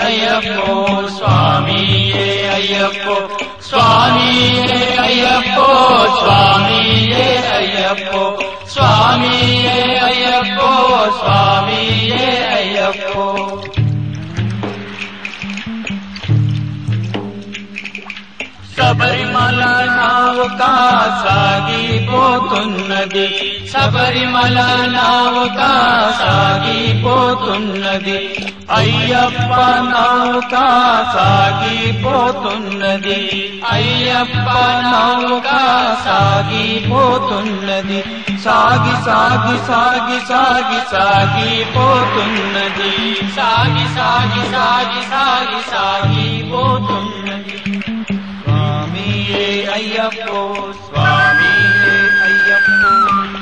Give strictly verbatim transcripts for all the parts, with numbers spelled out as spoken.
అయ్యప్పో స్వామియే అయ్యప్పో స్వామియే అయ్యప్పో స్వామియే అయ్యప్పో స్వామియే అయ్యప్పో స్వామియే అయ్యప్పో శబరిమల నౌక సాగిపోతున్నది శబరిమల నౌక సాగిపోతున్నది అయ్యప్ప నౌక సాగిపోతున్నది అయ్యప్ప నౌక సాగిపోతున్నది సాగి సాగి సాగి సాగి సాగిపోతున్నది సాగి సాగి సాగి సాగి సాగిపోతున్నది స్వామియే అయ్యప్పో స్వామియే అయ్యప్పో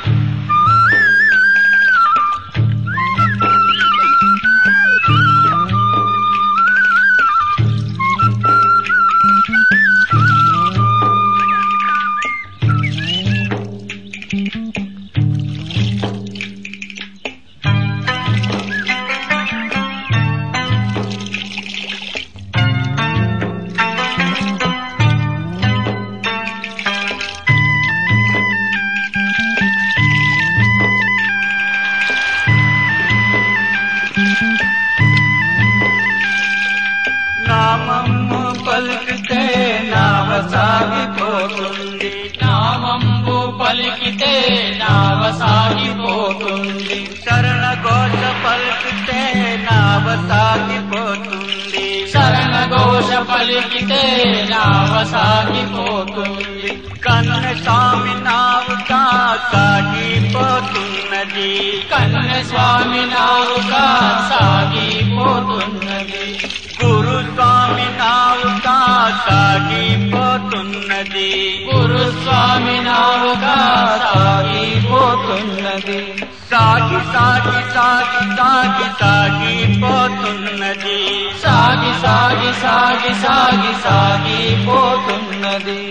నామము పలికితే నావ సాగిపోతుంది నామము పలికితే నావ సాగిపోతుంది శరణ ఘోష పలికితే నావ సాగిపోతుంది శరణ ఘోష పలికితే నావ సాగిపోతుంది కన్న స్వామి నావుక సాగిపోతున్నది కన్న స్వామి నావుక సాగిపోతున్నది గురుస్వామి నావుక సాగిపోతున్నది గురుస్వామి నావుక సాగిపోతున్నది సాగి సాగి సాగి సాగి సాగిపోతున్నది సాగి సాగి సాగి సాగి సాగిపోతున్నది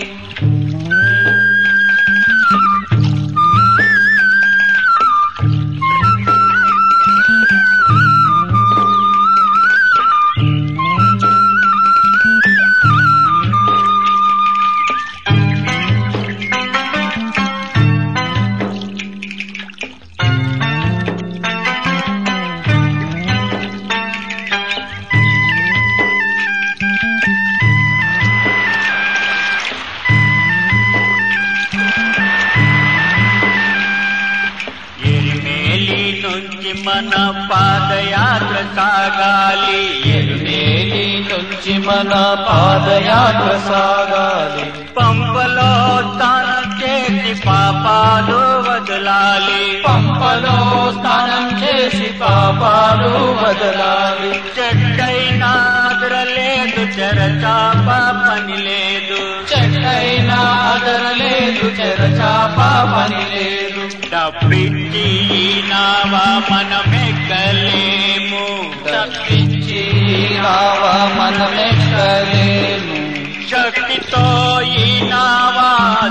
మన పాదయాత్ర సాగాలి ఎరుమేలి నుంచి మన పాదయాత్ర సాగాలి పంపలో స్నానం చేసి పాపాలు వదలాలి పంపలో స్నానం చేసి పాపాలు వదలాలి చెట్టైనా అదరలేదు చెరచాప పని లేదు చెట్టైనా అదరలేదు చెరచాప పని లేదు తప్పించి నావా మనమెక్కలేము తప్పించి నావా మనమెక్కలేము శక్తితో ఈ నావా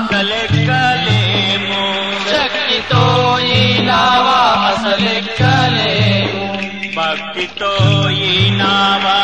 అసలెక్కలేము శక్తితో ఈ నావా అసలెక్కలేము భక్తితో ఈ నావా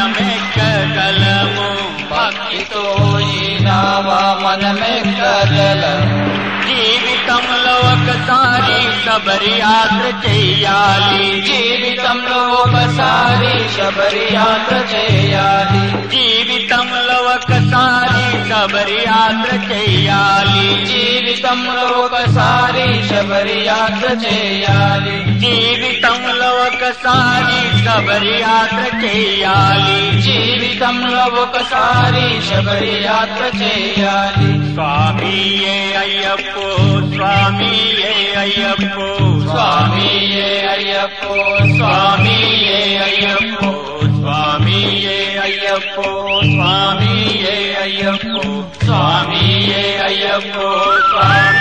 మనమెక్కగలము భక్తితో ఈ నావా మనమెక్కగలము జీవితంలో ఒకసారి శబరి యాత్ర చెయ్యాలి జీవితంలో ఒకసారి శబరి యాత్ర చేయాలి జీవితంలో ఒకసారి శబరి యాత్ర చెయ్యాలి జీవితంలో ఒకసారి శబరి యాత్ర చేయాలి జీవితంలో ఒకసారి శబరి యాత్ర చేయాలి జీవితంలో ఒకసారి శబరి యాత్ర చేయాలి స్వామియే అయ్యప్పో స్వామియే అయ్యప్పో స్వామియే అయ్యప్పో స్వామియే అయ్యప్పో స్వామియే అయ్యప్పో స్వామియే అయ్యప్పో స్వామియే అయ్యప్పో స్వామి